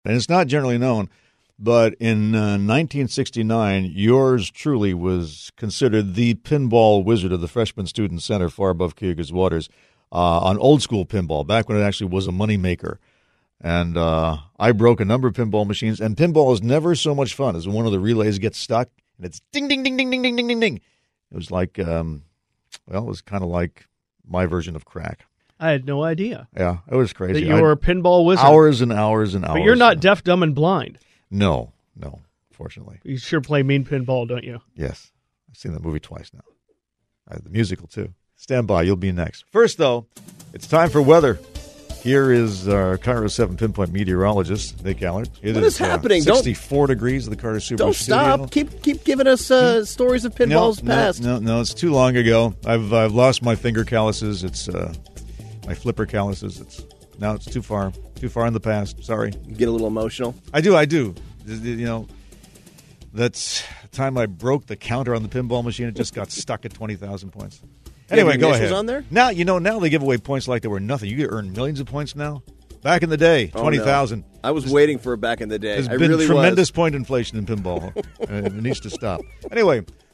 and it's not generally known, but in 1969, yours truly was considered the pinball wizard of the Freshman Student Center far above Cayuga's Waters on old school pinball, back when it actually was a moneymaker. And I broke a number of pinball machines, and pinball is never so much fun as when one of the relays gets stuck, and it's ding, ding, ding, ding, ding, ding, ding, ding, ding. It was like, it was kind of like my version of crack. I had no idea. Yeah, it was crazy. That you were a pinball wizard. Hours and hours and hours. But you're not deaf, dumb, and blind. No, fortunately. You sure play mean pinball, don't you? Yes. I've seen that movie twice now. The musical, too. Stand by. You'll be next. First, though, it's time for weather. Here is our KIRO 7 pinpoint meteorologist, Nick Allard. What is happening? 64 degrees at the Carter Super Don't Studio. stop. Keep giving us stories of pinballs past. No, it's too long ago. I've lost my finger calluses. It's my flipper calluses. It's too far in the past. Sorry. You get a little emotional? I do. You know, that's the time I broke the counter on the pinball machine. It just got stuck at 20,000 points. Anyway, go ahead. On there? Now they give away points like they were nothing. You could earn millions of points now. Back in the day, 20,000. No. I was waiting for it back in the day. There's been tremendous point inflation in pinball. And it needs to stop. Anyway,